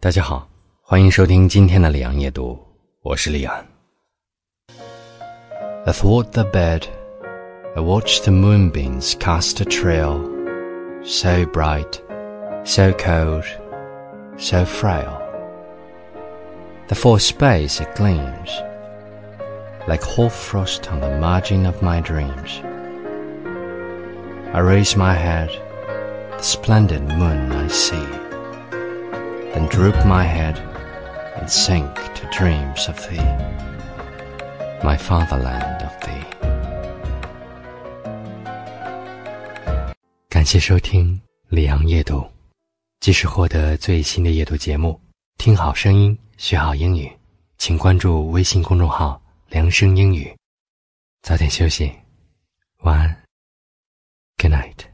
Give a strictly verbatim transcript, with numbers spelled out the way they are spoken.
大家好，欢迎收听今天的里昂夜读，我是里昂。 Athwart the bed, I watched the moonbeams cast a trail, so bright, so cold, so frail, that for a space it gleams, like hoarfrost on the margin of my dreams. I raise my head, the splendid moon I see,Then droop my head and sink to dreams of thee, my fatherland of thee. 感谢收听里昂夜读，即时获得最新的夜读节目，听好声音，学好英语，请关注微信公众号良声英语。早点休息，晚安 ，Good night。